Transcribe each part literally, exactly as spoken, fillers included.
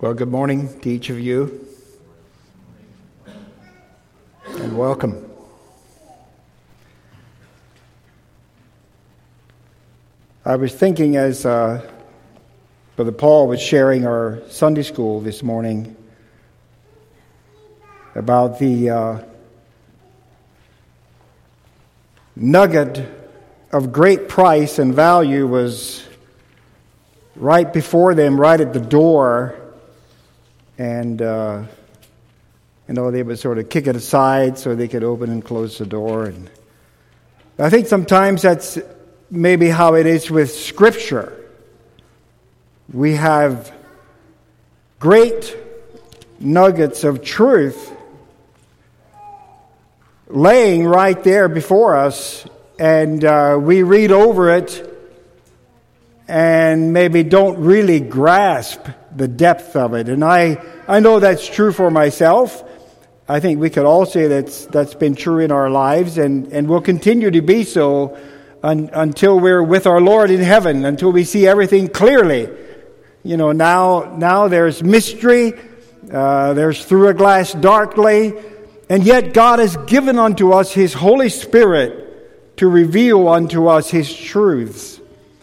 Well, good morning to each of you, and welcome. I was thinking as uh, Brother Paul was sharing our Sunday school this morning about the uh, nugget of great price and value was right before them, right at the door. And, uh, you know, they would sort of kick it aside so they could open and close the door. And I think sometimes that's maybe how it is with Scripture. We have great nuggets of truth laying right there before us, and uh, we read over it and maybe don't really grasp the depth of it. And I, I know that's true for myself. I think we could all say that's that's been true in our lives, and, and will continue to be so un, until we're with our Lord in heaven, until we see everything clearly. You know, now now there's mystery, uh, there's through a glass darkly, and yet God has given unto us His Holy Spirit to reveal unto us His truths.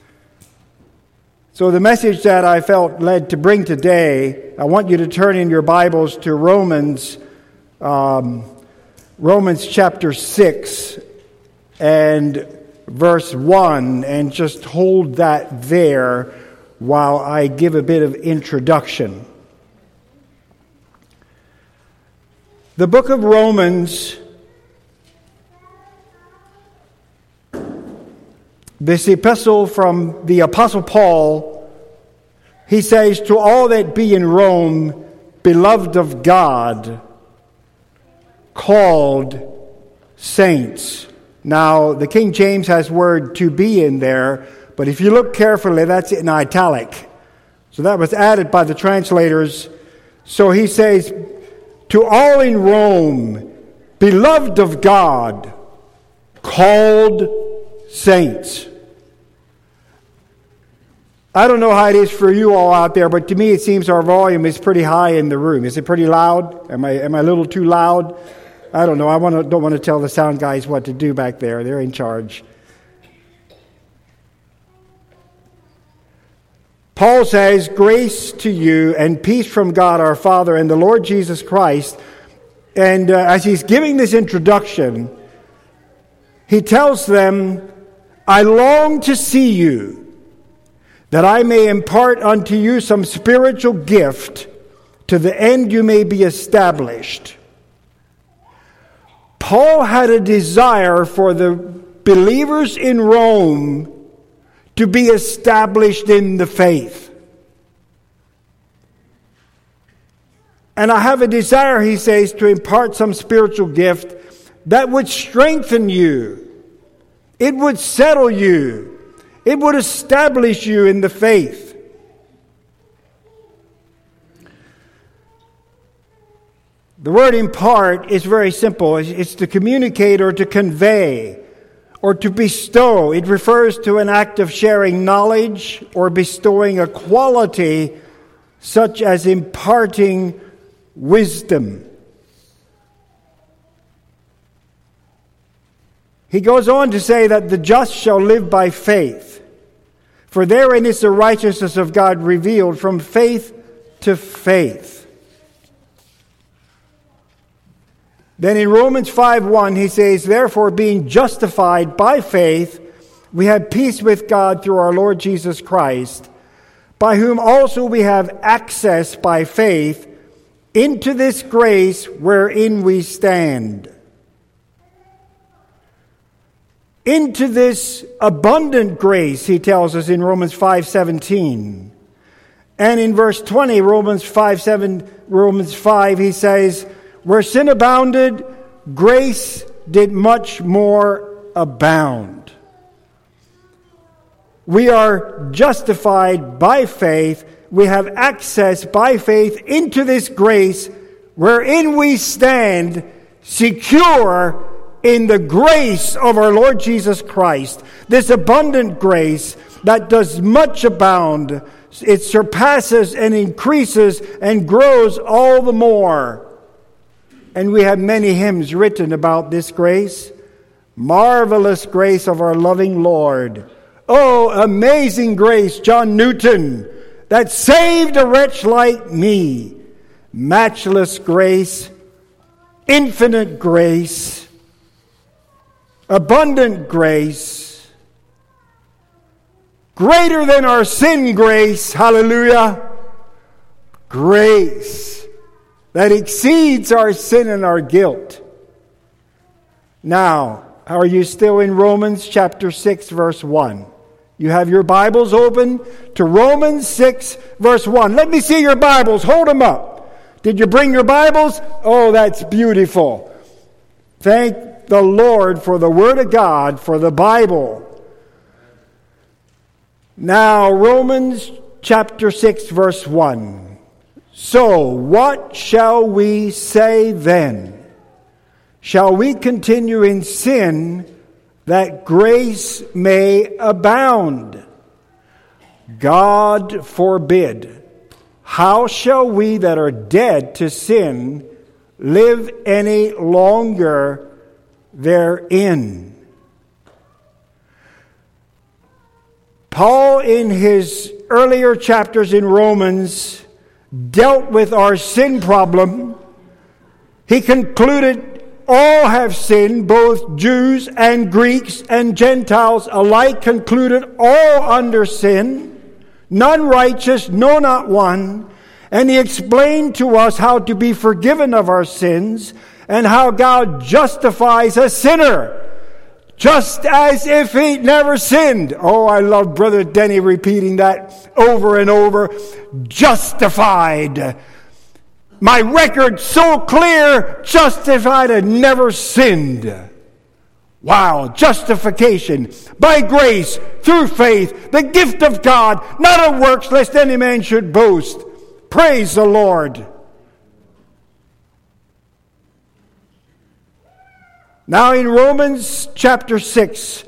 So the message that I felt led to bring today, I want you to turn in your Bibles to Romans, um, Romans chapter six and verse one, and just hold that there while I give a bit of introduction. The book of Romans, this epistle from the Apostle Paul, he says, "To all that be in Rome, beloved of God, called saints." Now, the King James has word "to be" in there, but if you look carefully, that's in italic. So that was added by the translators. So he says, "To all in Rome, beloved of God, called saints." I don't know how it is for you all out there, but to me it seems our volume is pretty high in the room. Is it pretty loud? Am I am I a little too loud? I don't know. I want to, don't want to tell the sound guys what to do back there. They're in charge. Paul says, "Grace to you and peace from God our Father and the Lord Jesus Christ." And uh, as he's giving this introduction, he tells them, "I long to see you, that I may impart unto you some spiritual gift, to the end you may be established." Paul had a desire for the believers in Rome to be established in the faith. "And I have a desire," he says, "to impart some spiritual gift that would strengthen you. It would settle you. It would establish you in the faith." The word impart is very simple. It's to communicate or to convey or to bestow. It refers to an act of sharing knowledge or bestowing a quality such as imparting wisdom. He goes on to say that the just shall live by faith, for therein is the righteousness of God revealed from faith to faith. Then in Romans five one he says, "Therefore being justified by faith, we have peace with God through our Lord Jesus Christ, by whom also we have access by faith into this grace wherein we stand." Into this abundant grace, he tells us in Romans five seventeen. And in verse twenty, Romans five seven, Romans five, he says, "Where sin abounded, grace did much more abound." We are justified by faith. We have access by faith into this grace wherein we stand secure in the grace of our Lord Jesus Christ. This abundant grace that does much abound. It surpasses and increases and grows all the more. And we have many hymns written about this grace. Marvelous grace of our loving Lord. Oh, amazing grace, John Newton, that saved a wretch like me. Matchless grace, infinite grace, abundant grace, greater than our sin grace, hallelujah, grace that exceeds our sin and our guilt. Now, are you still in Romans chapter six, verse one? You have your Bibles open to Romans six, verse one. Let me see your Bibles. Hold them up. Did you bring your Bibles? Oh, that's beautiful. Thank the Lord for the Word of God, for the Bible. Now, Romans chapter six, verse one. So, what shall we say then? Shall we continue in sin that grace may abound? God forbid. How shall we that are dead to sin live any longer therein? Paul, in his earlier chapters in Romans, dealt with our sin problem. He concluded all have sinned, both Jews and Greeks and Gentiles alike concluded all under sin. None righteous, no, not one. And he explained to us how to be forgiven of our sins and how God justifies a sinner, just as if he never sinned. Oh, I love Brother Denny repeating that over and over. Justified. My record so clear, justified and never sinned. Wow, justification by grace through faith, the gift of God, not of works, lest any man should boast. Praise the Lord. Now in Romans chapter six,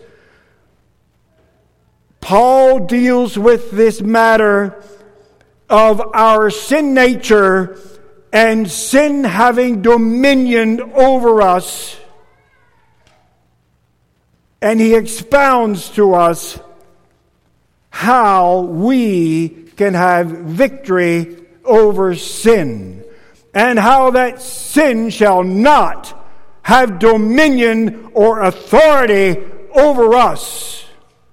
Paul deals with this matter of our sin nature and sin having dominion over us. And he expounds to us how we can have victory over sin, and how that sin shall not have dominion or authority over us.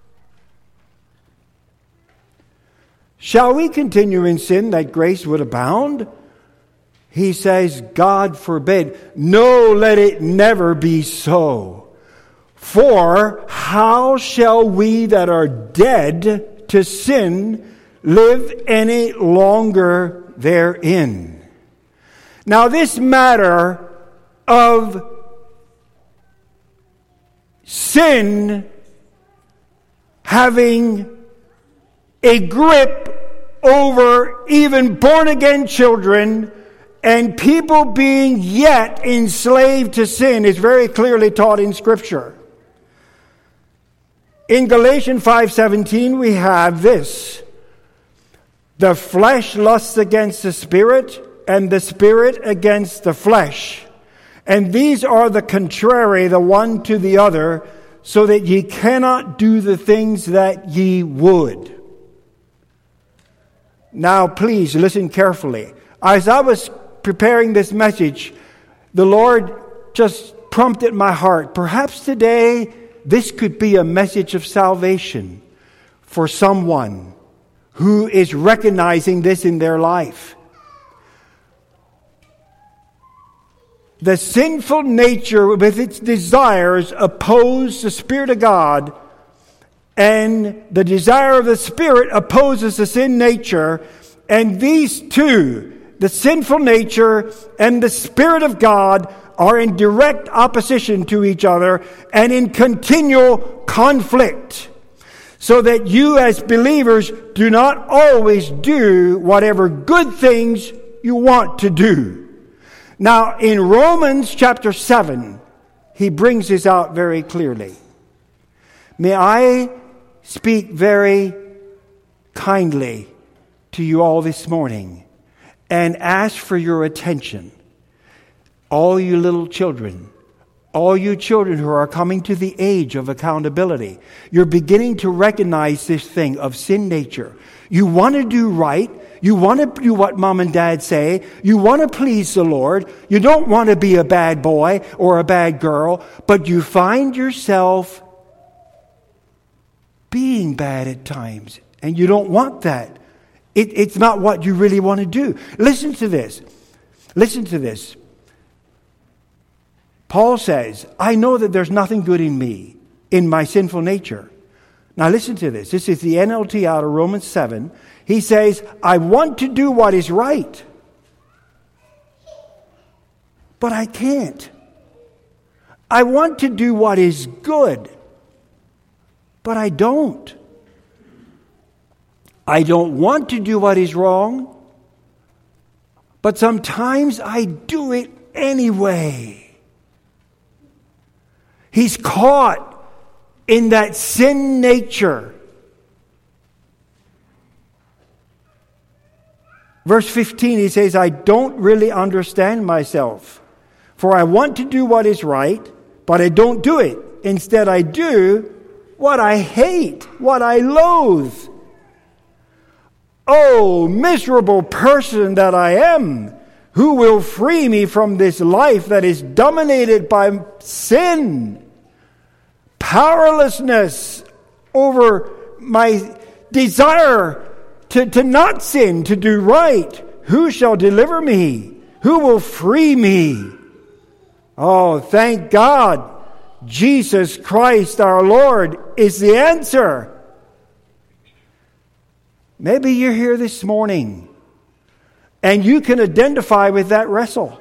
Shall we continue in sin that grace would abound? He says, God forbid. No, let it never be so. For how shall we that are dead to sin live any longer therein? Now this matter of sin having a grip over even born-again children and people being yet enslaved to sin is very clearly taught in Scripture. In Galatians five seventeen, we have this. The flesh lusts against the spirit, and the spirit against the flesh. And these are the contrary, the one to the other, so that ye cannot do the things that ye would. Now, please listen carefully. As I was preparing this message, the Lord just prompted my heart. Perhaps today, this could be a message of salvation for someone who is recognizing this in their life. The sinful nature with its desires oppose the Spirit of God, and the desire of the Spirit opposes the sin nature, and these two, the sinful nature and the Spirit of God, are in direct opposition to each other and in continual conflict, so that you as believers do not always do whatever good things you want to do. Now, in Romans chapter seven, he brings this out very clearly. May I speak very kindly to you all this morning and ask for your attention. All you little children, all you children who are coming to the age of accountability, you're beginning to recognize this thing of sin nature. You want to do right. You want to do what mom and dad say. You want to please the Lord. You don't want to be a bad boy or a bad girl, but you find yourself being bad at times, and you don't want that. It, it's not what you really want to do. Listen to this. Listen to this. Paul says, I know that there's nothing good in me, in my sinful nature. Now listen to this. This is the N L T out of Romans seven. He says, I want to do what is right, but I can't. I want to do what is good, but I don't. I don't want to do what is wrong, but sometimes I do it anyway. He's caught in that sin nature. Verse fifteen, he says, I don't really understand myself, for I want to do what is right, but I don't do it. Instead, I do what I hate, what I loathe. Oh, miserable person that I am, who will free me from this life that is dominated by sin? Powerlessness over my desire to, to not sin, to do right. Who shall deliver me? Who will free me? Oh, thank God. Jesus Christ our Lord is the answer. Maybe you're here this morning and you can identify with that wrestle.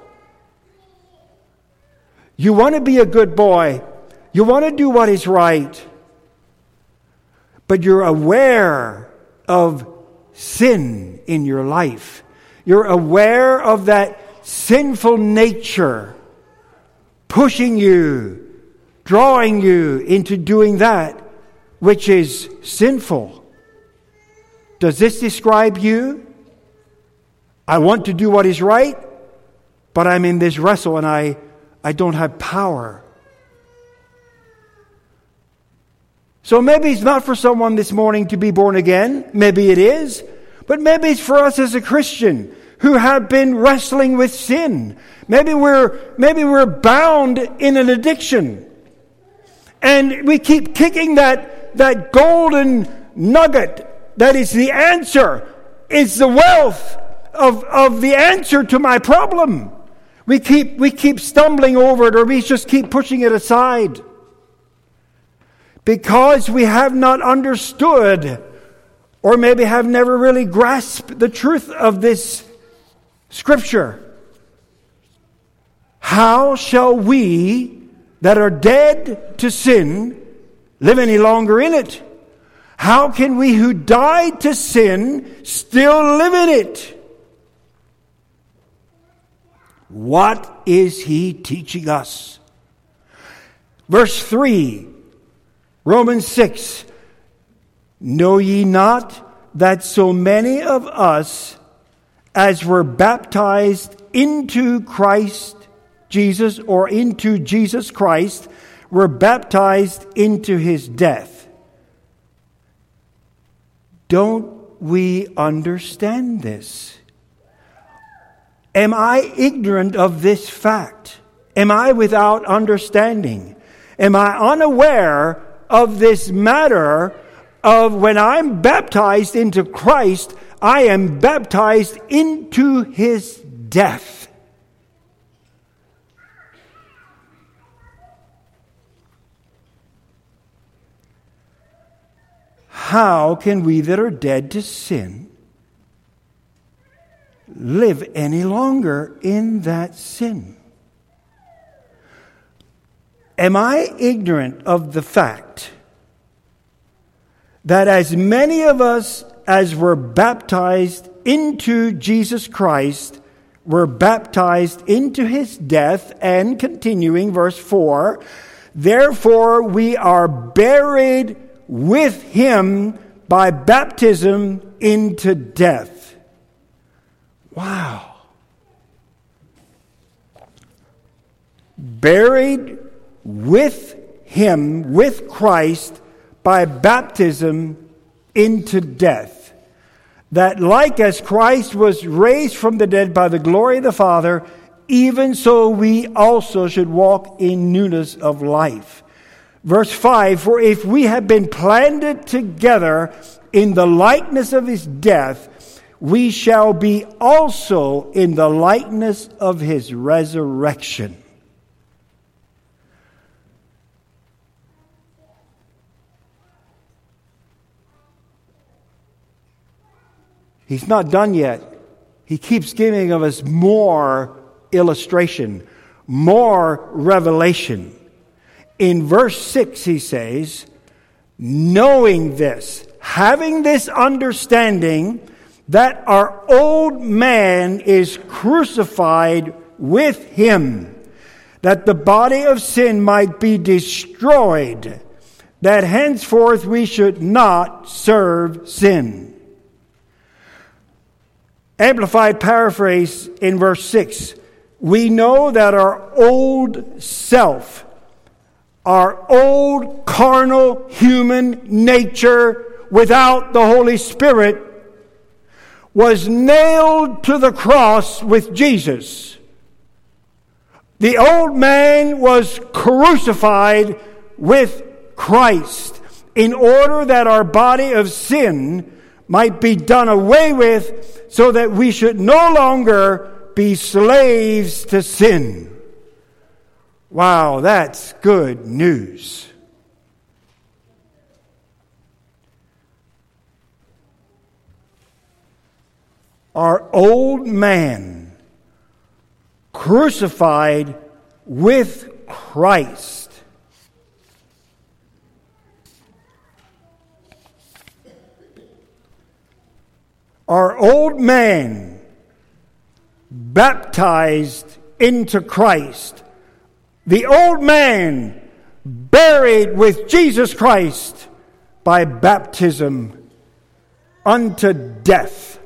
You want to be a good boy. You want to do what is right. But you're aware of sin in your life. You're aware of that sinful nature pushing you, drawing you into doing that which is sinful. Does this describe you? I want to do what is right, but I'm in this wrestle and I, I don't have power. So maybe it's not for someone this morning to be born again. Maybe it is. But maybe it's for us as a Christian who have been wrestling with sin. Maybe we're, maybe we're bound in an addiction. And we keep kicking that, that golden nugget that is the answer. It's the wealth of, of the answer to my problem. We keep, we keep stumbling over it, or we just keep pushing it aside. Because we have not understood, or maybe have never really grasped the truth of this Scripture. How shall we that are dead to sin live any longer in it? How can we who died to sin still live in it? What is he teaching us? Verse three, Romans six. Know ye not that so many of us as were baptized into Christ Jesus, or into Jesus Christ, were baptized into his death? Don't we understand this? Am I ignorant of this fact? Am I without understanding? Am I unaware of this matter of when I'm baptized into Christ, I am baptized into his death? How can we that are dead to sin live any longer in that sin? Am I ignorant of the fact that as many of us as were baptized into Jesus Christ were baptized into his death? And continuing, verse four, therefore we are buried with him by baptism into death. Wow. Buried with him, with Christ, by baptism into death. That like as Christ was raised from the dead by the glory of the Father, even so we also should walk in newness of life. Verse five, for if we have been planted together in the likeness of his death, we shall be also in the likeness of his resurrection. He's not done yet. He keeps giving of us more illustration, more revelation. In verse six he says, knowing this, having this understanding that our old man is crucified with him, that the body of sin might be destroyed, that henceforth we should not serve sin. Amplified paraphrase in verse six. We know that our old self, our old carnal human nature without the Holy Spirit, was nailed to the cross with Jesus. The old man was crucified with Christ in order that our body of sin might be done away with, so that we should no longer be slaves to sin. Wow, that's good news. Our old man crucified with Christ. Our old man baptized into Christ. The old man buried with Jesus Christ by baptism unto death.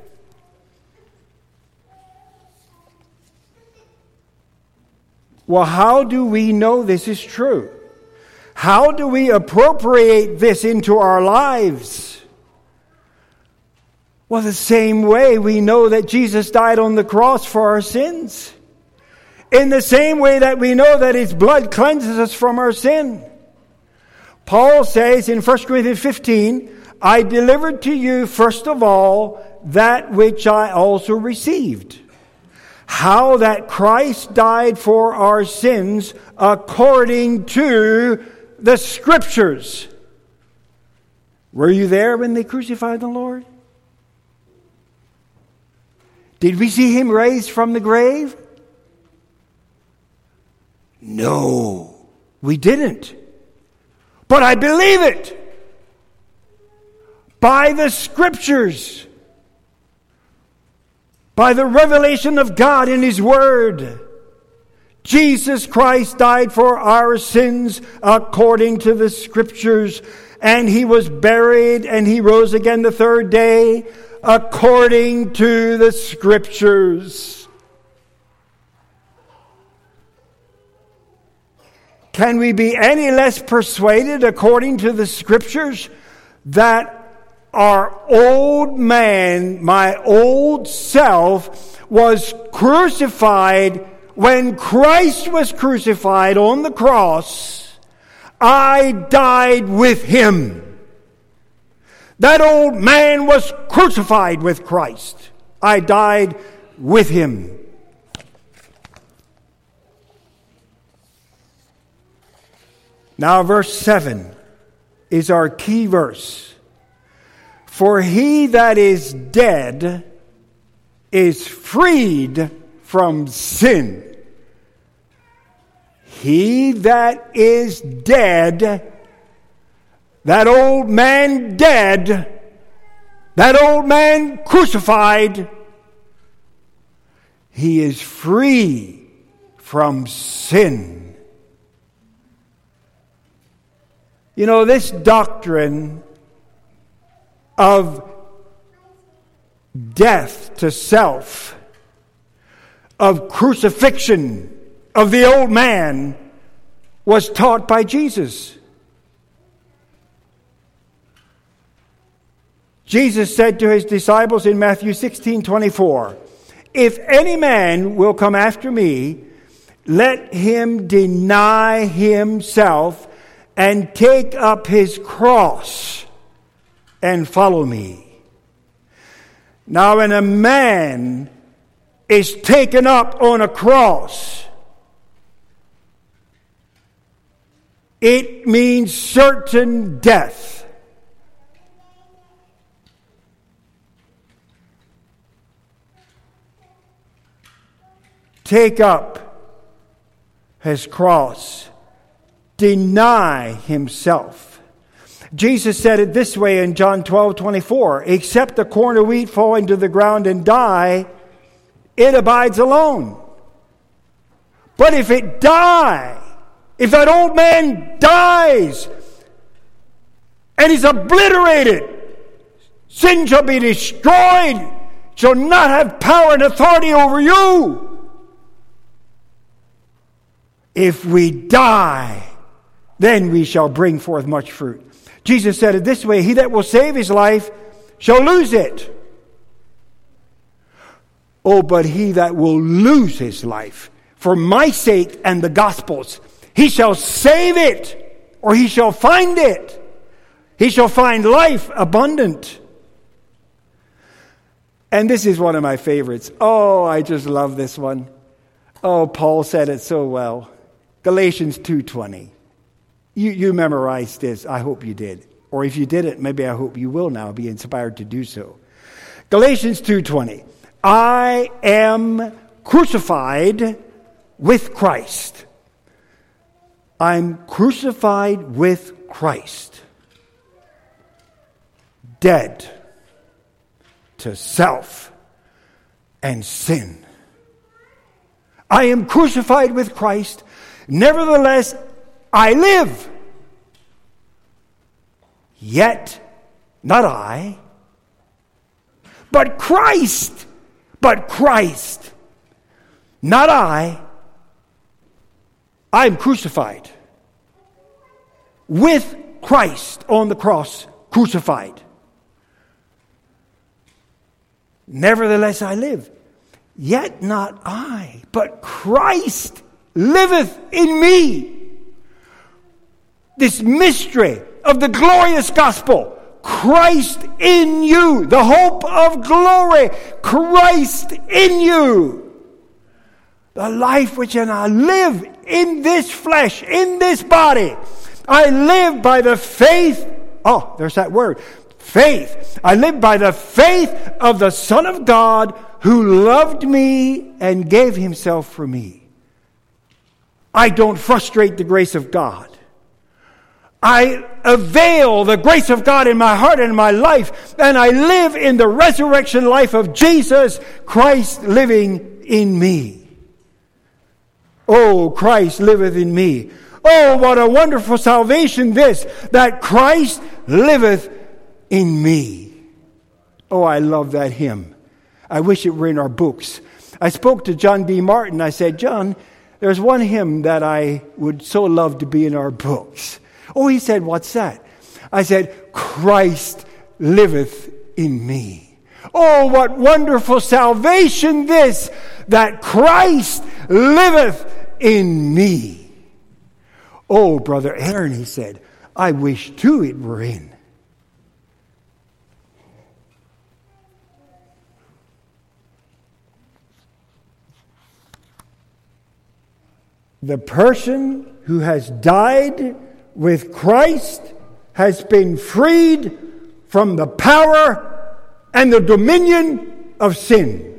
Well, how do we know this is true? How do we appropriate this into our lives? Well, the same way we know that Jesus died on the cross for our sins. In the same way that we know that his blood cleanses us from our sin. Paul says in First Corinthians fifteen, I delivered to you first of all that which I also received. How that Christ died for our sins according to the Scriptures. Were you there when they crucified the Lord? Did we see him raised from the grave? No, we didn't. But I believe it. By the Scriptures. By the revelation of God in his Word. Jesus Christ died for our sins according to the Scriptures. And he was buried and he rose again the third day according to the Scriptures. Can we be any less persuaded according to the Scriptures that our old man, my old self, was crucified when Christ was crucified on the cross? I died with him. That old man was crucified with Christ. I died with him. Now verse seven is our key verse. For he that is dead is freed from sin. He that is dead, that old man dead, that old man crucified, he is free from sin. You know, this doctrine of death to self, of crucifixion of the old man, was taught by Jesus. Jesus said to his disciples in Matthew sixteen twenty-four, "If any man will come after me, let him deny himself and take up his cross and follow me." Now, when a man is taken up on a cross, it means certain death. Take up his cross, deny himself. Jesus said it this way in John twelve twenty-four, "Except the corn of wheat fall into the ground and die, it abides alone. But if it die, if that old man dies and is obliterated, sin shall be destroyed, shall not have power and authority over you. If we die, then we shall bring forth much fruit." Jesus said it this way, "He that will save his life shall lose it. Oh, but he that will lose his life for my sake and the gospel's, he shall save it, or he shall find it. He shall find life abundant." And this is one of my favorites. Oh, I just love this one. Oh, Paul said it so well. Galatians two twenty. You, you memorized this. I hope you did. Or if you didn't, maybe I hope you will now be inspired to do so. Galatians two twenty. "I am crucified with Christ." I'm crucified with Christ. Dead to self and sin. I am crucified with Christ. Nevertheless, I live. Yet, not I, but Christ, but Christ, not I. I am crucified with Christ on the cross, crucified. Nevertheless, I live. Yet not I, but Christ liveth in me. This mystery of the glorious gospel, Christ in you, the hope of glory, Christ in you. The life which I live in this flesh, in this body, I live by the faith, oh, there's that word, faith. I live by the faith of the Son of God who loved me and gave himself for me. I don't frustrate the grace of God. I avail the grace of God in my heart and in my life, and I live in the resurrection life of Jesus, Christ living in me. Oh, Christ liveth in me. Oh, what a wonderful salvation this, that Christ liveth in me. Oh, I love that hymn. I wish it were in our books. I spoke to John D. Martin. I said, "John, there's one hymn that I would so love to be in our books." Oh, he said, "What's that?" I said, "Christ liveth in me." Oh, what wonderful salvation this, that Christ liveth in me. Oh, Brother Aaron, he said, I wish too it were in. The person who has died with Christ has been freed from the power and the dominion of sin.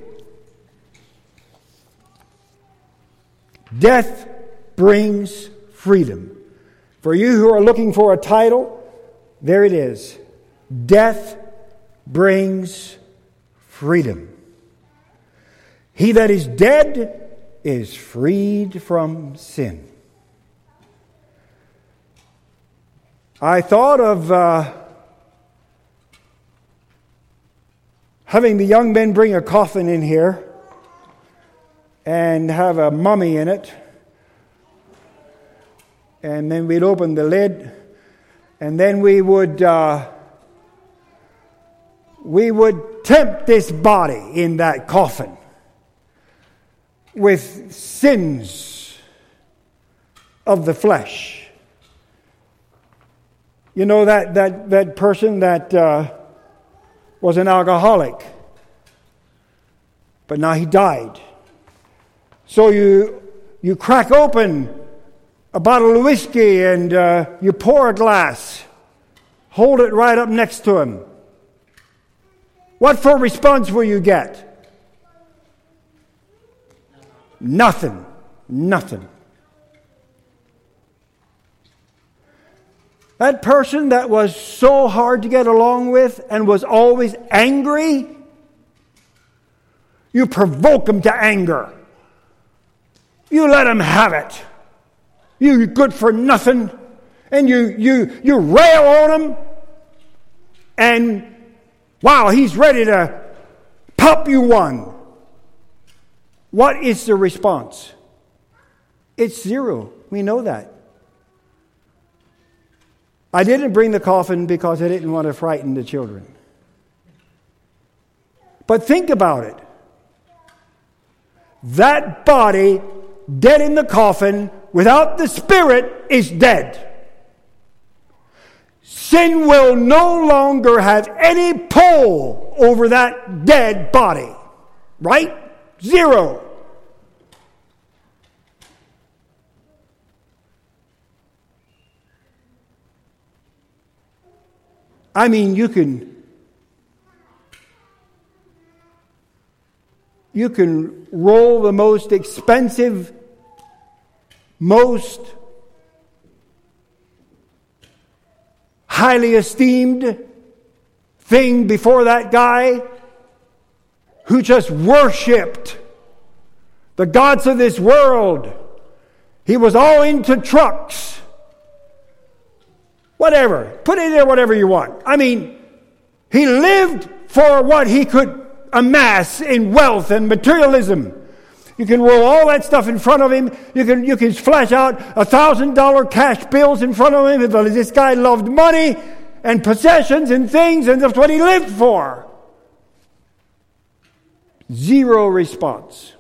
Death brings freedom. For you who are looking for a title, there it is. Death brings freedom. He that is dead is freed from sin. I thought of uh, having the young men bring a coffin in here and have a mummy in it. And then we'd open the lid, and then we would uh, we would tempt this body in that coffin with sins of the flesh. You know that that that person that uh, was an alcoholic, but now he died. So you you crack open a bottle of whiskey and uh, you pour a glass, hold it right up next to him. What for response will you get? Nothing. Nothing. That person that was so hard to get along with and was always angry, you provoke him to anger. You let him have it. You good for nothing. And you you you rail on him. And wow, he's ready to pop you one. What is the response? It's zero. We know that. I didn't bring the coffin because I didn't want to frighten the children. But think about it. That body dead in the coffin without the spirit is dead. Sin will no longer have any pull over that dead body. Right? Zero. I mean, you can you can roll the most expensive, most highly esteemed thing before that guy who just worshipped the gods of this world. He was all into trucks. Whatever. Put in there whatever you want. I mean, he lived for what he could amass in wealth and materialism. You can roll all that stuff in front of him. You can you can flash out a thousand dollar cash bills in front of him. This guy loved money and possessions and things, and that's what he lived for. Zero response.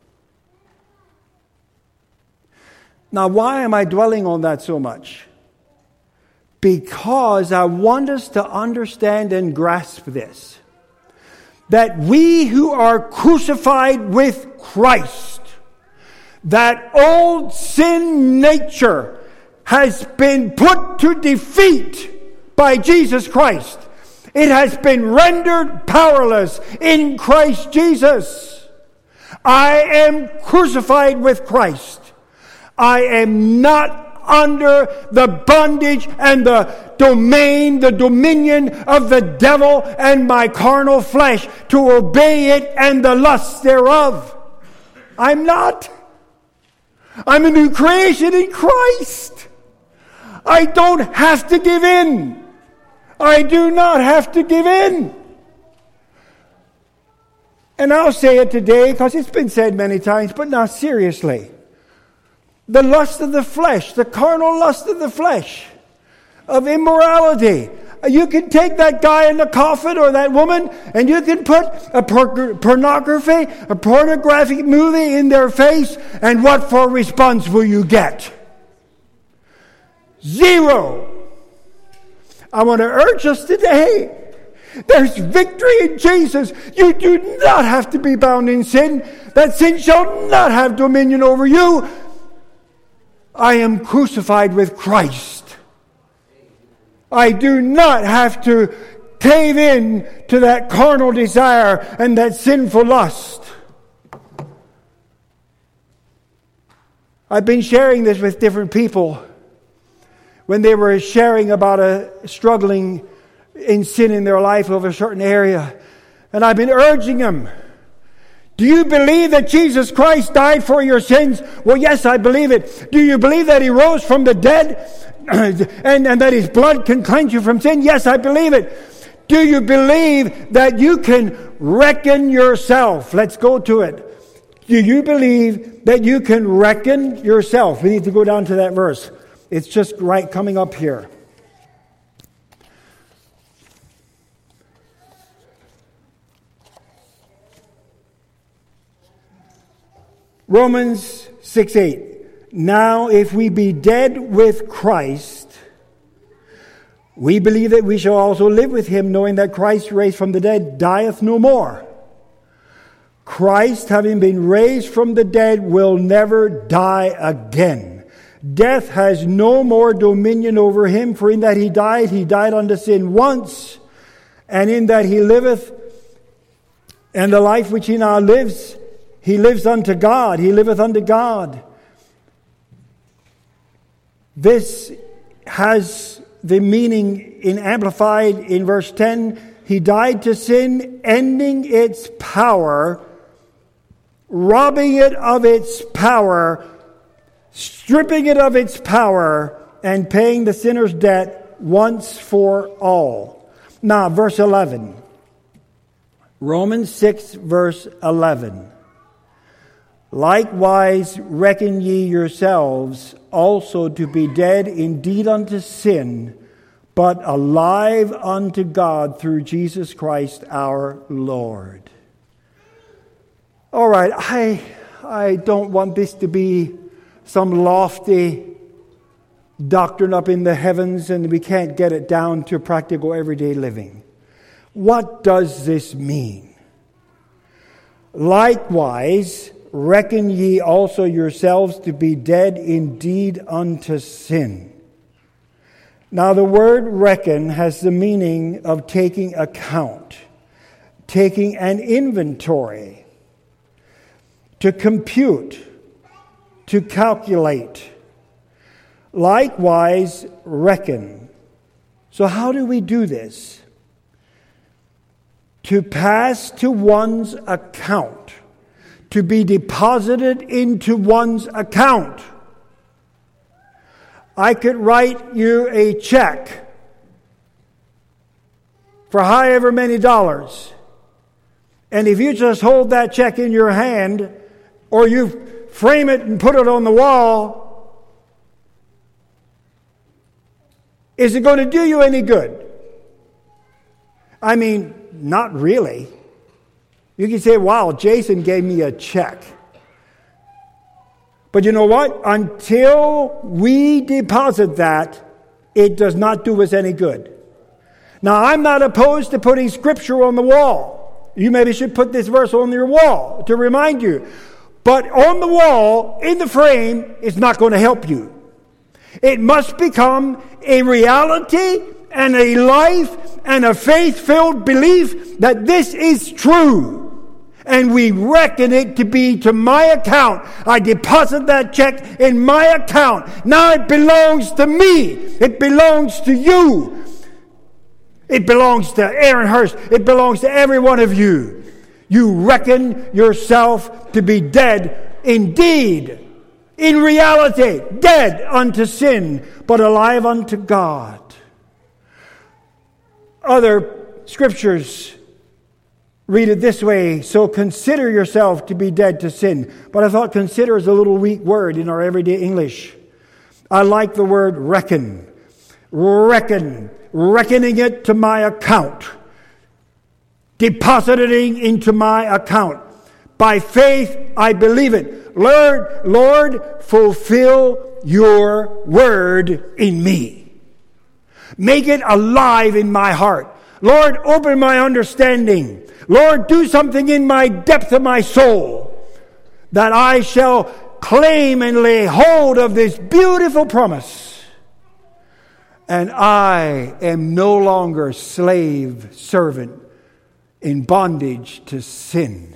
Now, why am I dwelling on that so much? Because I want us to understand and grasp this. That we who are crucified with Christ, that old sin nature has been put to defeat by Jesus Christ. It has been rendered powerless in Christ Jesus. I am crucified with Christ. I am not under the bondage and the domain, the dominion of the devil and my carnal flesh to obey it and the lusts thereof. I'm not. I'm a new creation in Christ. I don't have to give in. I do not have to give in. And I'll say it today because it's been said many times, but now seriously. The lust of the flesh, the carnal lust of the flesh, of immorality. You can take that guy in the coffin or that woman and you can put a por- pornography, a pornographic movie in their face, and what for response will you get? Zero. I want to urge us today. There's victory in Jesus. You do not have to be bound in sin. That sin shall not have dominion over you. I am crucified with Christ. I do not have to cave in to that carnal desire and that sinful lust. I've been sharing this with different people when they were sharing about a struggling in sin in their life over a certain area. And I've been urging them, do you believe that Jesus Christ died for your sins? Well, yes, I believe it. Do you believe that He rose from the dead? and, and that His blood can cleanse you from sin? Yes, I believe it. Do you believe that you can reckon yourself? Let's go to it. Do you believe that you can reckon yourself? We need to go down to that verse. It's just right coming up here. Romans six eight. Now if we be dead with Christ, we believe that we shall also live with Him, knowing that Christ raised from the dead dieth no more. Christ, having been raised from the dead, will never die again. Death has no more dominion over Him, for in that He died, He died unto sin once, and in that He liveth, and the life which He now lives, He lives unto God. He liveth unto God. This has the meaning in amplified in verse ten. He died to sin, ending its power, robbing it of its power, stripping it of its power, and paying the sinner's debt once for all. Now, verse eleven. Romans six, verse eleven. Likewise reckon ye yourselves also to be dead indeed unto sin, but alive unto God through Jesus Christ our Lord. All right, I I don't want this to be some lofty doctrine up in the heavens and we can't get it down to practical everyday living. What does this mean? Likewise, reckon ye also yourselves to be dead indeed unto sin. Now the word reckon has the meaning of taking account, taking an inventory, to compute, to calculate. Likewise, reckon. So how do we do this? To pass to one's account, to be deposited into one's account. I could write you a check for however many dollars. And if you just hold that check in your hand, or you frame it and put it on the wall, is it going to do you any good? I mean, not really. You can say, wow, Jason gave me a check. But you know what? Until we deposit that, it does not do us any good. Now, I'm not opposed to putting Scripture on the wall. You maybe should put this verse on your wall to remind you. But on the wall, in the frame, it's not going to help you. It must become a reality and a life and a faith-filled belief that this is true. And we reckon it to be to my account. I deposit that check in my account. Now it belongs to me. It belongs to you. It belongs to Aaron Hurst. It belongs to every one of you. You reckon yourself to be dead indeed. In reality, dead unto sin, but alive unto God. Other scriptures read it this way: so consider yourself to be dead to sin. But I thought consider is a little weak word in our everyday English. I like the word reckon. Reckon. Reckoning it to my account. Depositing into my account. By faith, I believe it. Lord, Lord, fulfill your word in me. Make it alive in my heart. Lord, open my understanding. Lord, do something in my depth of my soul that I shall claim and lay hold of this beautiful promise. And I am no longer slave, servant, in bondage to sin.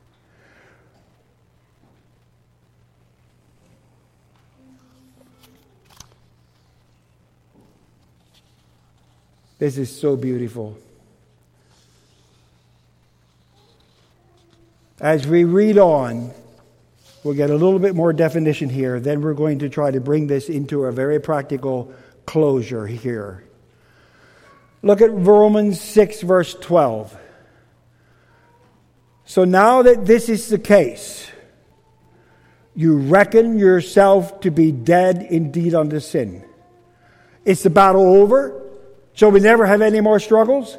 This is so beautiful. As we read on, we'll get a little bit more definition here. Then we're going to try to bring this into a very practical, closure here. Look at Romans six, verse twelve. So now that this is the case, you reckon yourself to be dead indeed unto sin. Is the battle over? Shall we never have any more struggles?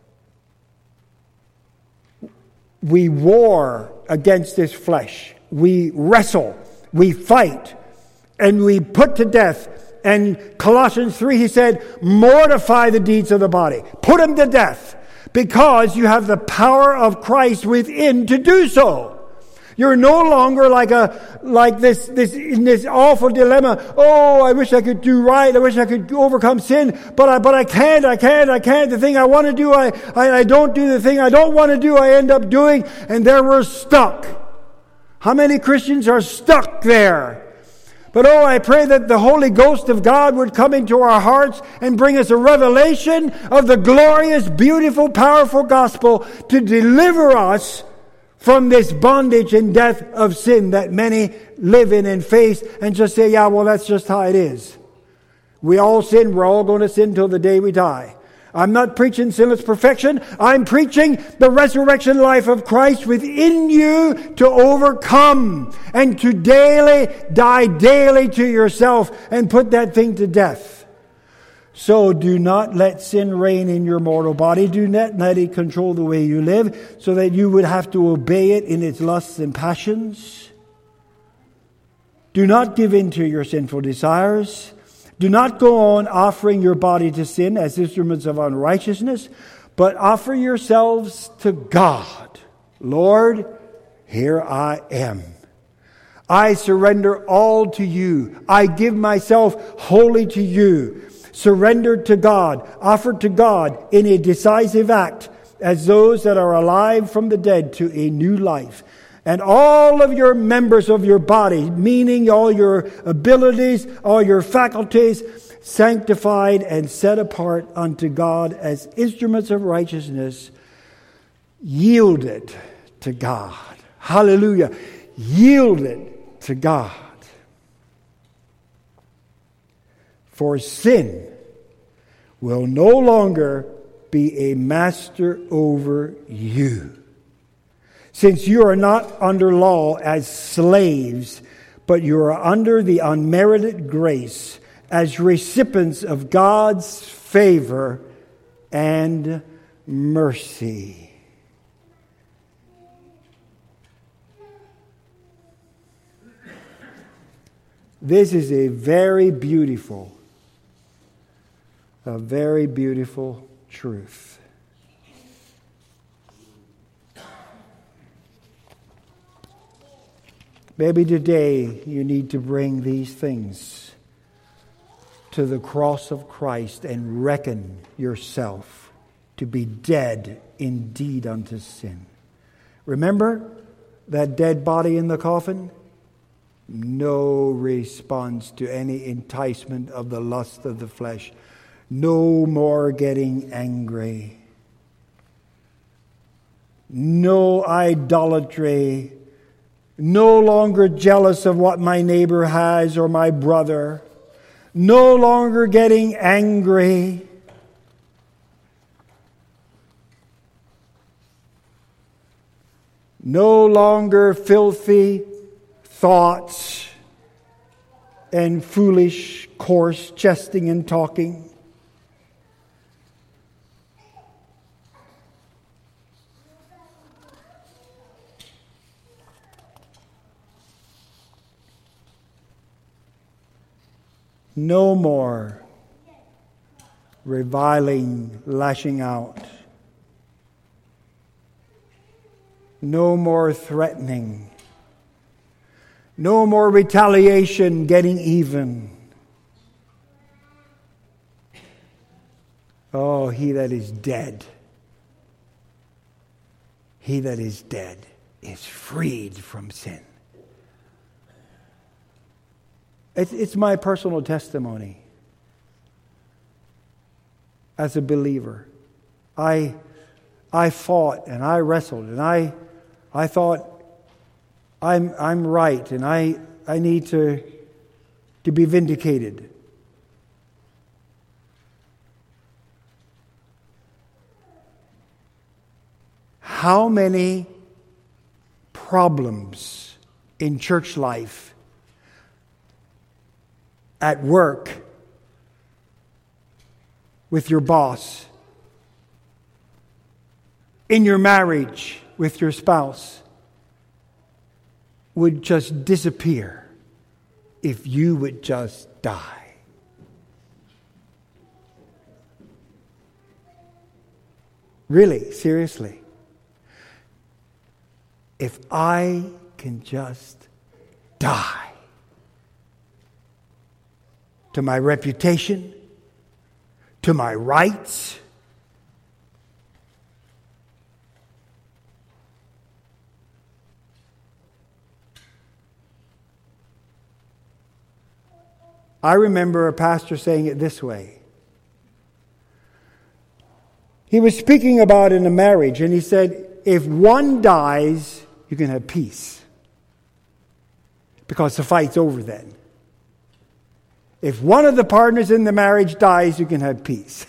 We war against this flesh. We wrestle. We fight. And we put to death. And Colossians three, he said, mortify the deeds of the body. Put them to death. Because you have the power of Christ within to do so. You're no longer like a like this this in this awful dilemma. Oh, I wish I could do right. I wish I could overcome sin, but I but I can't. I can't. I can't. The thing I want to do, I I, I don't do. The thing I don't want to do, I end up doing, and there we're stuck. How many Christians are stuck there? But oh, I pray that the Holy Ghost of God would come into our hearts and bring us a revelation of the glorious, beautiful, powerful gospel to deliver us from this bondage and death of sin that many live in and face, and just say, yeah, well, that's just how it is. We all sin. We're all going to sin till the day we die. I'm not preaching sinless perfection. I'm preaching the resurrection life of Christ within you to overcome and to daily, die daily to yourself and put that thing to death. So do not let sin reign in your mortal body. Do not let it control the way you live so that you would have to obey it in its lusts and passions. Do not give in to your sinful desires. Do not go on offering your body to sin as instruments of unrighteousness, but offer yourselves to God. Lord, here I am. I surrender all to you. I give myself wholly to you. Surrendered to God, offered to God in a decisive act as those that are alive from the dead to a new life. And all of your members of your body, meaning all your abilities, all your faculties, sanctified and set apart unto God as instruments of righteousness, yielded to God. Hallelujah. Yielded to God. For sin will no longer be a master over you. Since you are not under law as slaves, but you are under the unmerited grace as recipients of God's favor and mercy. This is a very beautiful A very beautiful truth. Maybe today you need to bring these things to the cross of Christ and reckon yourself to be dead indeed unto sin. Remember that dead body in the coffin? No response to any enticement of the lust of the flesh. No more getting angry. No idolatry. No longer jealous of what my neighbor has or my brother. No longer getting angry. No longer filthy thoughts and foolish, coarse jesting and talking. No more reviling, lashing out. No more threatening. No more retaliation, getting even. Oh, he that is dead, he that is dead is freed from sin. It's, it's my personal testimony as a believer. I, I fought and I wrestled and I, I thought I'm, I'm right and I, I need to, to be vindicated. how many problems in church life, at work, with your boss, in your marriage with your spouse, would just disappear if you would just die. Really, seriously. If I can just die to my reputation, to my rights, I remember a pastor saying it this way. He was speaking about in a marriage, and he said, if one dies, you can have peace. Because the fight's over then. If one of the partners in the marriage dies, you can have peace.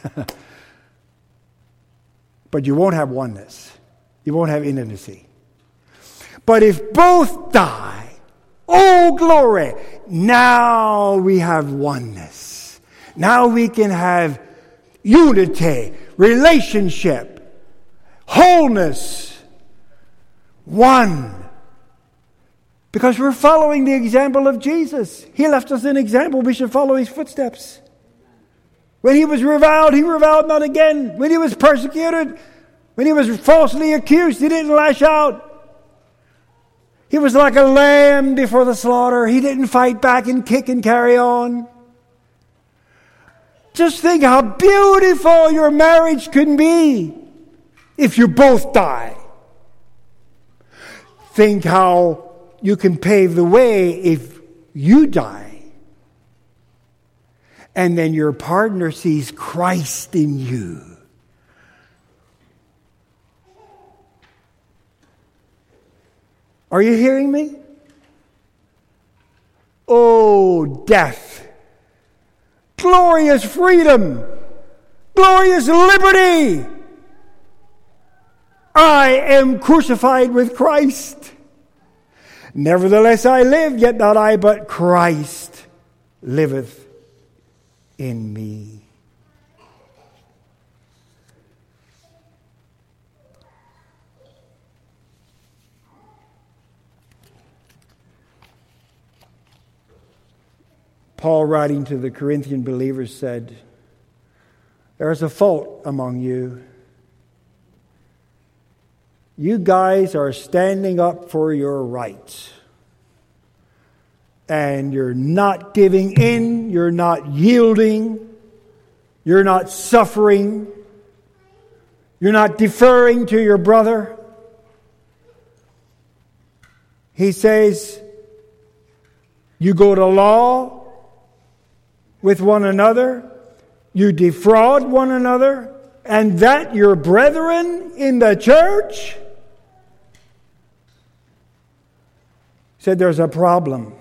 But you won't have oneness. You won't have intimacy. But if both die, oh glory, now we have oneness. Now we can have unity, relationship, wholeness, one. Because we're following the example of Jesus. He left us an example. We should follow his footsteps. When he was reviled, he reviled not again. When he was persecuted, when he was falsely accused, he didn't lash out. He was like a lamb before the slaughter. He didn't fight back and kick and carry on. Just think how beautiful your marriage can be if you both die. Think how you can pave the way if you die. And then your partner sees Christ in you. Are you hearing me? Oh, death. Glorious freedom. Glorious liberty. I am crucified with Christ. Nevertheless I live, yet not I, but Christ liveth in me. Paul, writing to the Corinthian believers, said, there is a fault among you. You guys are standing up for your rights. And you're not giving in. You're not yielding. You're not suffering. You're not deferring to your brother. He says, you go to law with one another. You defraud one another. And that your brethren in the church? Said there's a problem.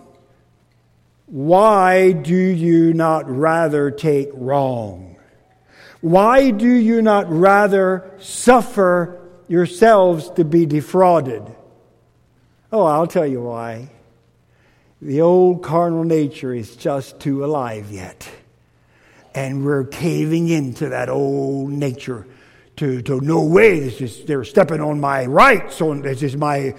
Why do you not rather take wrong? Why do you not rather suffer yourselves to be defrauded? Oh, I'll tell you why. The old carnal nature is just too alive yet. And we're caving into that old nature to, to no way, this is, they're stepping on my rights, on this is my...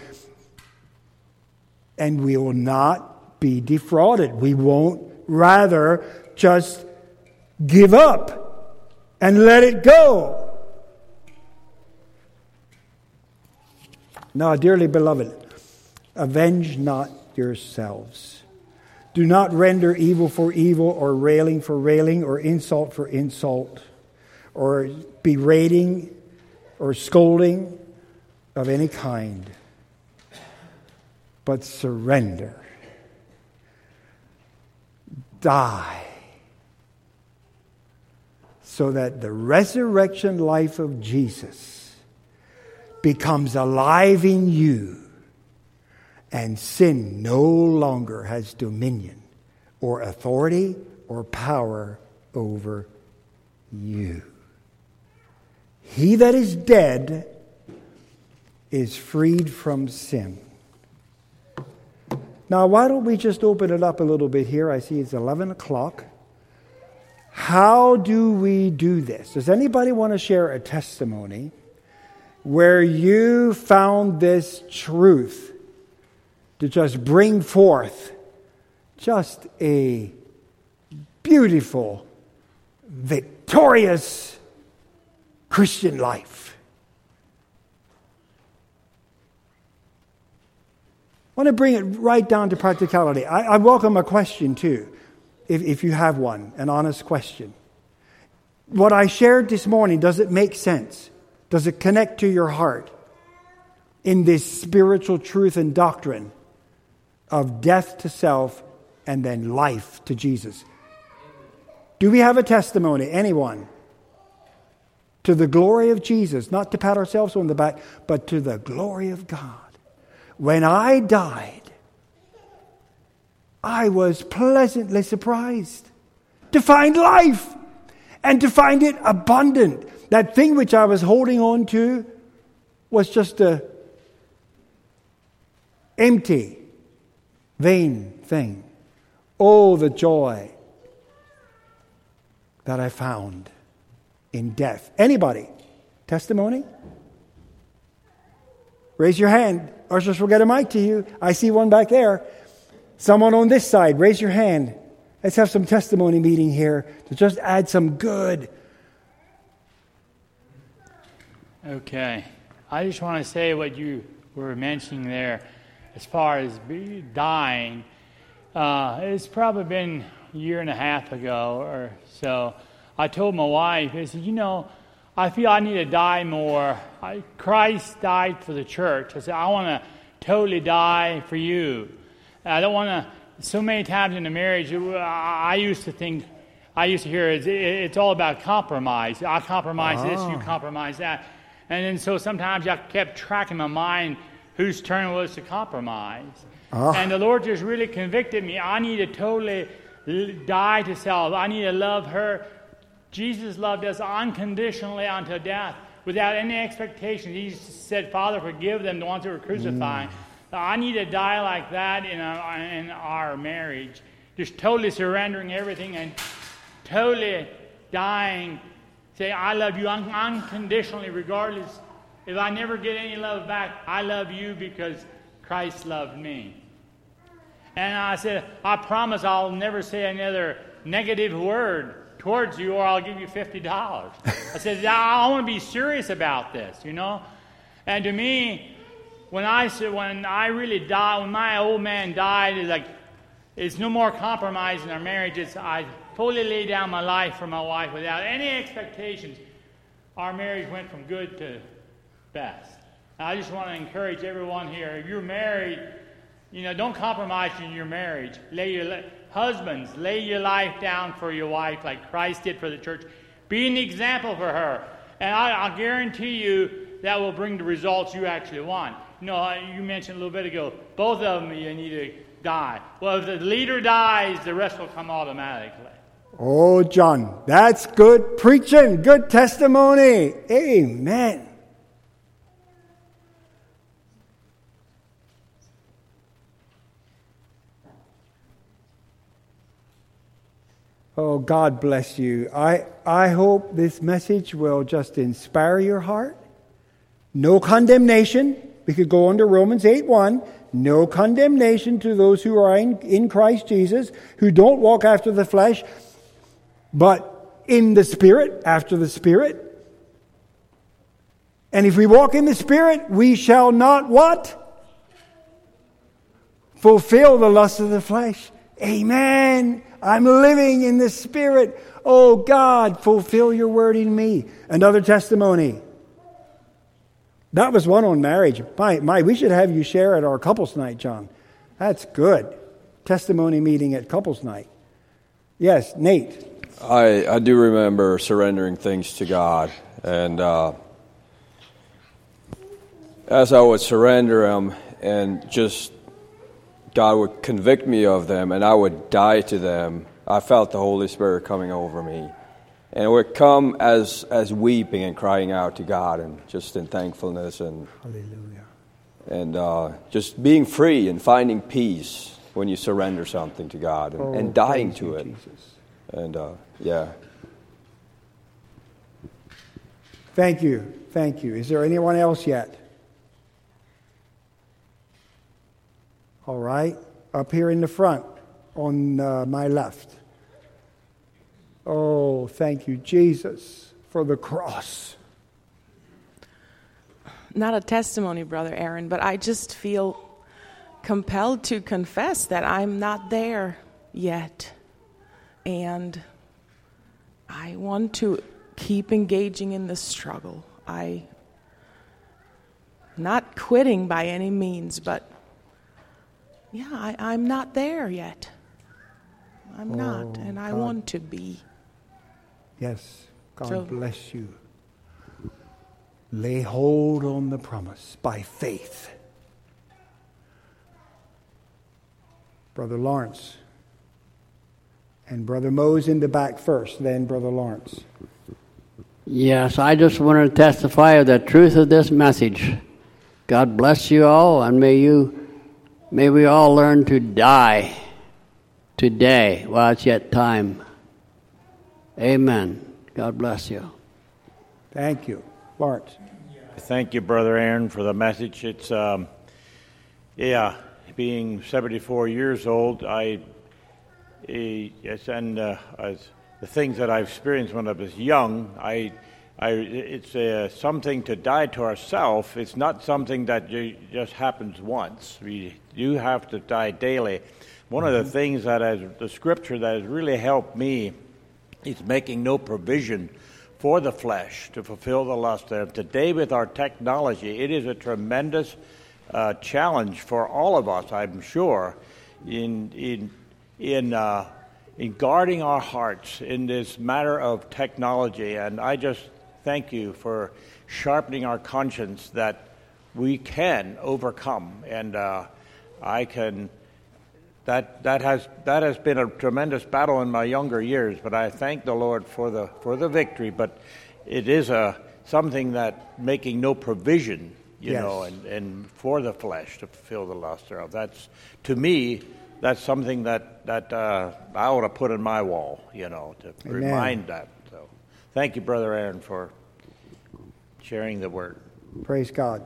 And we will not be defrauded. We won't rather just give up and let it go. Now, dearly beloved, avenge not yourselves. Do not render evil for evil, or railing for railing, or insult for insult, or berating or scolding of any kind. But surrender. Die. So that the resurrection life of Jesus becomes alive in you, and sin no longer has dominion or authority or power over you. He that is dead is freed from sin. Now, why don't we just open it up a little bit here? I see it's eleven o'clock. How do we do this? Does anybody want to share a testimony where you found this truth to just bring forth just a beautiful, victorious Christian life? I want to bring it right down to practicality. I, I welcome a question too, if, if you have one, an honest question. What I shared this morning, does it make sense? Does it connect to your heart in this spiritual truth and doctrine of death to self and then life to Jesus? Do we have a testimony? Anyone? To the glory of Jesus, not to pat ourselves on the back, but to the glory of God. When I died, I was pleasantly surprised to find life and to find it abundant. That thing which I was holding on to was just a empty, vain thing. Oh, the joy that I found in death. Anybody? Testimony? Raise your hand. Ushers will get a mic to you. I see one back there. Someone on this side, raise your hand. Let's have some testimony meeting here to just add some good. Okay. I just want to say what you were mentioning there as far as be dying. Uh, it's probably been a year and a half ago or so. I told my wife, I said, you know, I feel I need to die more. I, Christ died for the church. I said, I want to totally die for you. I don't want to, so many times in the marriage, I used to think, I used to hear it's, it's all about compromise. I compromise oh. this, you compromise that. And then so sometimes I kept tracking my mind whose turn it was to compromise. Oh. And the Lord just really convicted me. I need to totally die to self. I need to love her. Jesus loved us unconditionally unto death, without any expectation. He said, Father, forgive them, the ones who were crucifying. Mm. I need to die like that in our, in our marriage. Just totally surrendering everything and totally dying. Say, I love you un- unconditionally, regardless. If I never get any love back, I love you because Christ loved me. And I said, I promise I'll never say another negative word towards you, or I'll give you fifty dollars. I said, I want to be serious about this, you know. And to me, when I said, when I really died, when my old man died, it's like, it's no more compromise in our marriage. It's, I fully lay down my life for my wife without any expectations. Our marriage went from good to best. And I just want to encourage everyone here, if you're married, you know, don't compromise in your marriage. Lay your Husbands, lay your life down for your wife like Christ did for the church. Be an example for her. And I, I'll guarantee you that will bring the results you actually want. You know, you mentioned a little bit ago, both of them you need to die. Well, if the leader dies, the rest will come automatically. Oh, John, that's good preaching, good testimony. Amen. Oh, God bless you. I, I hope this message will just inspire your heart. No condemnation. We could go on to Romans eight one. No condemnation to those who are in, in Christ Jesus, who don't walk after the flesh, but in the Spirit, after the Spirit. And if we walk in the Spirit, we shall not what? Fulfill the lust of the flesh. Amen. I'm living in the Spirit. Oh God, fulfill your word in me. Another testimony. That was one on marriage. My, my, we should have you share at our couples night, John. That's good. Testimony meeting at couples night. Yes, Nate. I, I do remember surrendering things to God. And uh, as I would surrender them and just God would convict me of them and I would die to them, I felt the Holy Spirit coming over me. And we come as as weeping and crying out to God, and just in thankfulness and Hallelujah. and uh, just being free and finding peace when you surrender something to God and, Oh, and dying praise to you, it. Jesus. And uh, yeah. Thank you. Thank you. Is there anyone else yet? All right. Up here in the front on uh, my left. Oh, thank you, Jesus, for the cross. Not a testimony, Brother Aaron, but I just feel compelled to confess that I'm not there yet. And I want to keep engaging in the struggle. I not quitting by any means, but yeah, I, I'm not there yet. I'm Oh, not, and I God. want to be. Yes. God So- bless you. Lay hold on the promise by faith. Brother Lawrence. And Brother Mose in the back first, then Brother Lawrence. Yes, I just want to testify of the truth of this message. God bless you all, and may you, may we all learn to die today while it's yet time. Amen. God bless you. Thank you. Lawrence. Thank you, Brother Aaron, for the message. It's, um, yeah, being seventy-four years old, I, eh, yes, and uh, as the things that I've experienced when I was young, I, I, it's uh, something to die to ourselves. It's not something that you, just happens once. We do have to die daily. One mm-hmm. of the things that has, the scripture that has really helped me is making no provision for the flesh to fulfill the lust thereof. Today, with our technology, it is a tremendous uh, challenge for all of us, I'm sure, in in in uh, in guarding our hearts in this matter of technology. And I just thank you for sharpening our conscience that we can overcome, and uh, I can. That that has that has been a tremendous battle in my younger years, but I thank the Lord for the for the victory. But it is a something that making no provision, you yes. know, and, and for the flesh to fulfill the lust thereof. That's to me, that's something that that uh, I ought to put in my wall, you know, to Amen. remind that. So, thank you, Brother Aaron, for sharing the word. Praise God.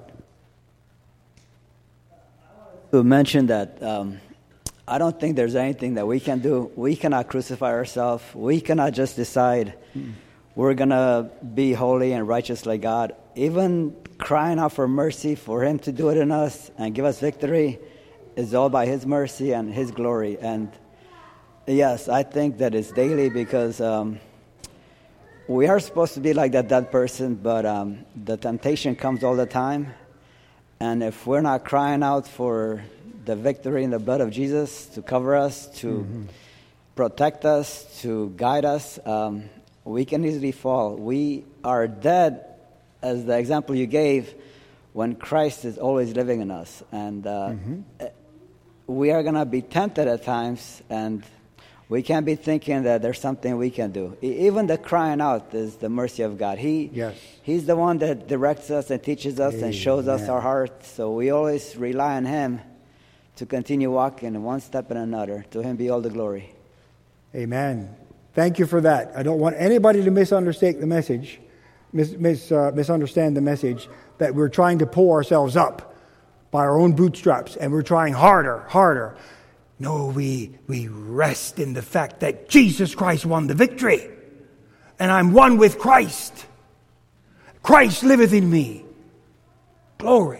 To mention that. Um, I don't think there's anything that we can do. We cannot crucify ourselves. We cannot just decide mm. we're going to be holy and righteous like God. Even crying out for mercy for Him to do it in us and give us victory is all by His mercy and His glory. And yes, I think that it's daily because um, we are supposed to be like that dead person, but um, the temptation comes all the time. And if we're not crying out for the victory in the blood of Jesus to cover us, to mm-hmm. protect us, to guide us, um, we can easily fall. We are dead, as the example you gave, when Christ is always living in us. And uh, mm-hmm. we are going to be tempted at times, and we can't be thinking that there's something we can do. Even the crying out is the mercy of God. He, yes. He's the one that directs us and teaches us Amen. And shows us our heart. So we always rely on Him to continue walking one step and another. To Him be all the glory. Amen. Thank you for that. I don't want anybody to misunderstand the message, mis, mis, uh, misunderstand the message that we're trying to pull ourselves up by our own bootstraps and we're trying harder, harder. No, we we rest in the fact that Jesus Christ won the victory. And I'm one with Christ. Christ liveth in me. Glory.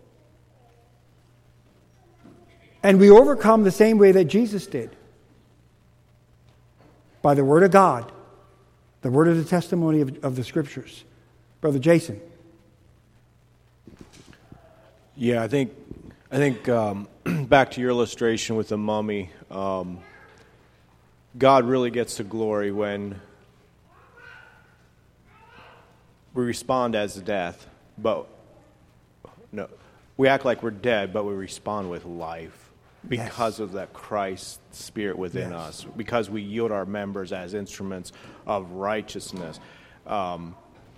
And we overcome the same way that Jesus did. By the Word of God. The word of the testimony of, of the Scriptures. Brother Jason. Yeah, I think, I think um, back to your illustration with the mummy, um, God really gets the glory when we respond as death, but no, we act like we're dead, but we respond with life. because Yes. of that Christ spirit within Yes. us, because we yield our members as instruments of righteousness. Um,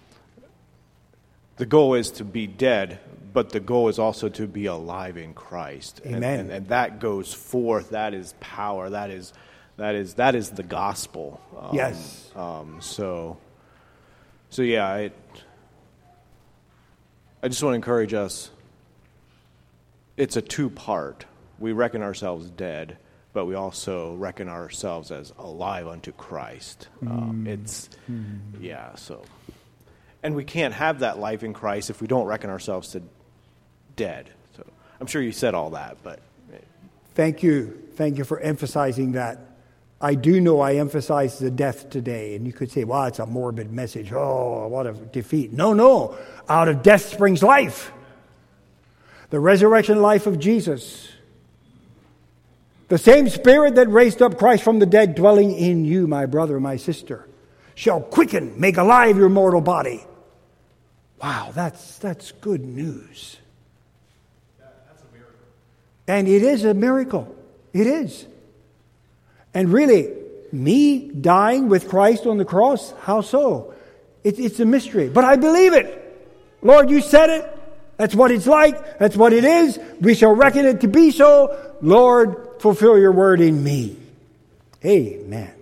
the goal is to be dead, but the goal is also to be alive in Christ. Amen. And, and, and that goes forth. That is power. That is that is that is the gospel. Um, Yes. Um, so, so yeah, I, I just want to encourage us. It's a two-part. We reckon ourselves dead, but we also reckon ourselves as alive unto Christ. Um, it's, yeah, so. And we can't have that life in Christ if we don't reckon ourselves to dead. So I'm sure you said all that, but. Thank you. Thank you for emphasizing that. I do know I emphasized the death today, and you could say, well, it's a morbid message. Oh, what a defeat. No, no. Out of death springs life. The resurrection life of Jesus. The same Spirit that raised up Christ from the dead dwelling in you, my brother, my sister, shall quicken, make alive your mortal body. Wow, that's that's good news. That's a miracle. And it is a miracle. It is. And really, me dying with Christ on the cross, how so? It, it's a mystery. But I believe it. Lord, you said it. That's what it's like. That's what it is. We shall reckon it to be so. Lord, fulfill your word in me. Amen.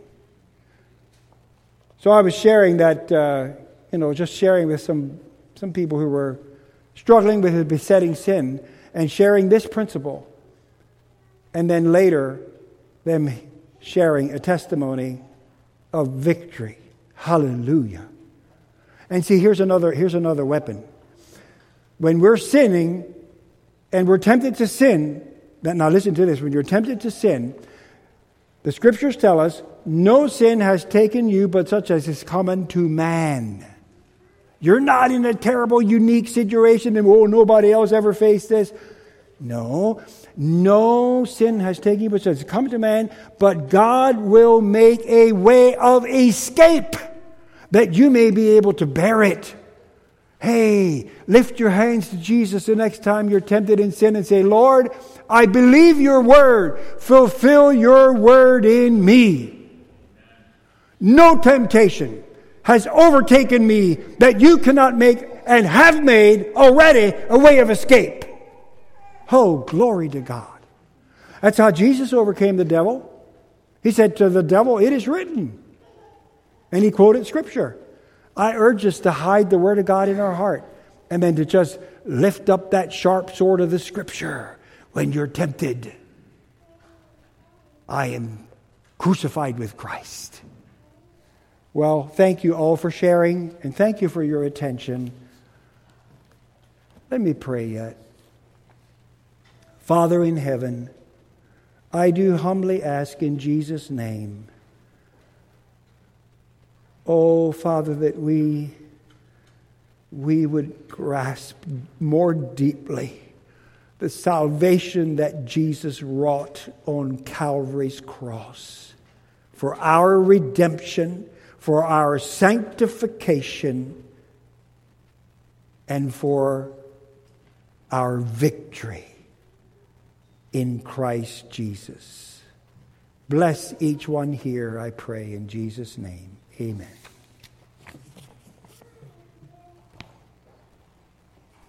So I was sharing that, uh, you know, just sharing with some, some people who were struggling with a besetting sin and sharing this principle. And then later, them sharing a testimony of victory. Hallelujah. And see, here's another, here's another weapon. When we're sinning and we're tempted to sin, now listen to this, when you're tempted to sin, the scriptures tell us, no sin has taken you but such as is common to man. You're not in a terrible, unique situation and, oh, nobody else ever faced this. No, no sin has taken you but such as is common to man, but God will make a way of escape that you may be able to bear it. Hey, lift your hands to Jesus the next time you're tempted in sin and say, Lord, I believe your word. Fulfill your word in me. No temptation has overtaken me that you cannot make and have made already a way of escape. Oh, glory to God. That's how Jesus overcame the devil. He said to the devil, it is written. And he quoted scripture. I urge us to hide the word of God in our heart and then to just lift up that sharp sword of the scripture when you're tempted. I am crucified with Christ. Well, thank you all for sharing and thank you for your attention. Let me pray yet. Father in heaven, I do humbly ask in Jesus' name, oh, Father, that we, we would grasp more deeply the salvation that Jesus wrought on Calvary's cross for our redemption, for our sanctification, and for our victory in Christ Jesus. Bless each one here, I pray, in Jesus' name. Amen.